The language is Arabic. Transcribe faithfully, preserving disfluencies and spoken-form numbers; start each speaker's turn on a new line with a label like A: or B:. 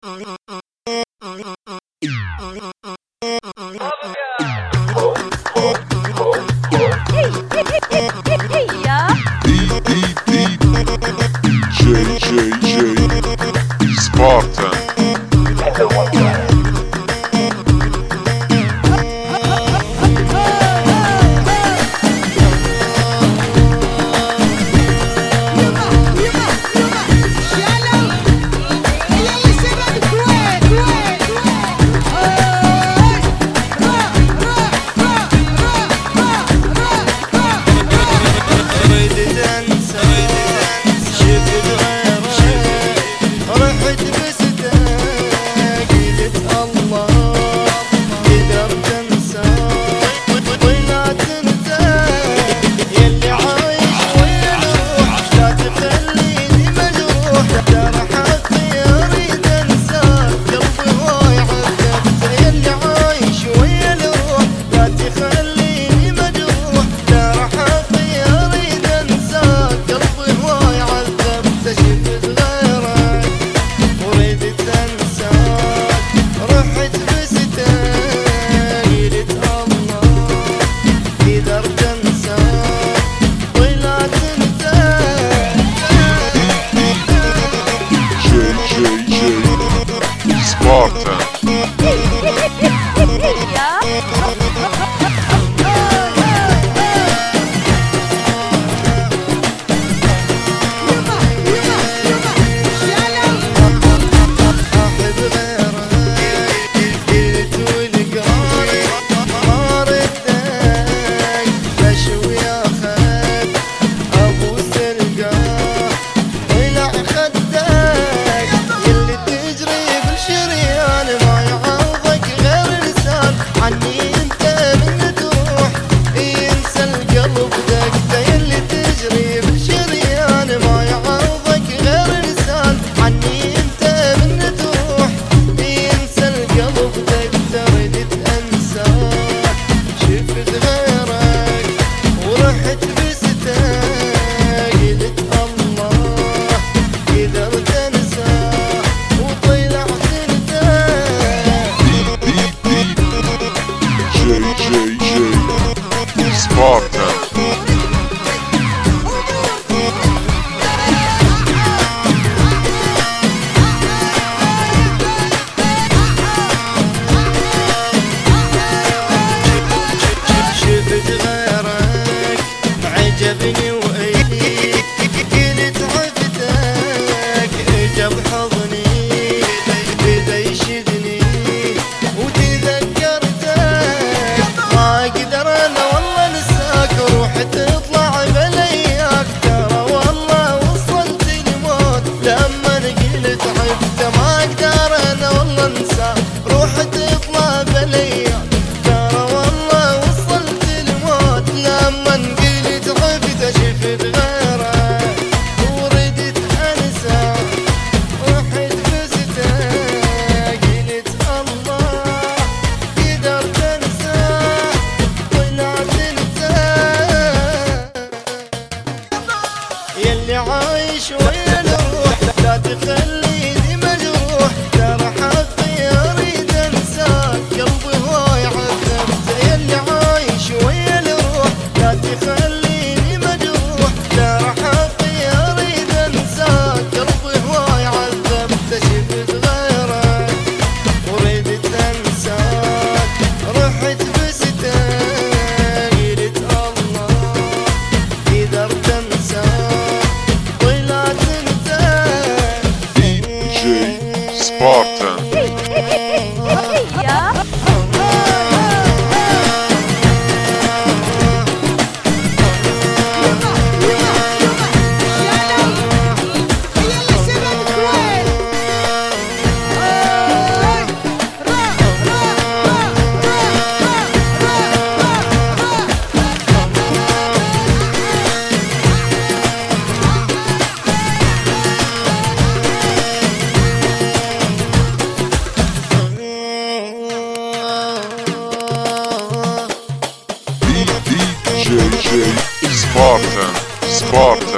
A: J J J Spartan.
B: عجبني وإيدك قلت عفتك جاب حضني بدا يشدني وتذكرتك ما اقدر انا والله انساك روحي تطلع بلياك ترى والله وصلت الموت لما قلت عفته ما اقدر انا والله انساك روحي تطلع بلياك ترى والله وصلت الموت لما شفت غيرك وردت انسى وحد بزته قلت الله قدرت انسى طلعت انت يلي عايش ويا الروح لا تخليني مجروح ترى حقي اريد انساك قلبي هواي عذبته يلي عايش ويا الروح لا تخليني
A: Spartan. J J Spartan. Spartan.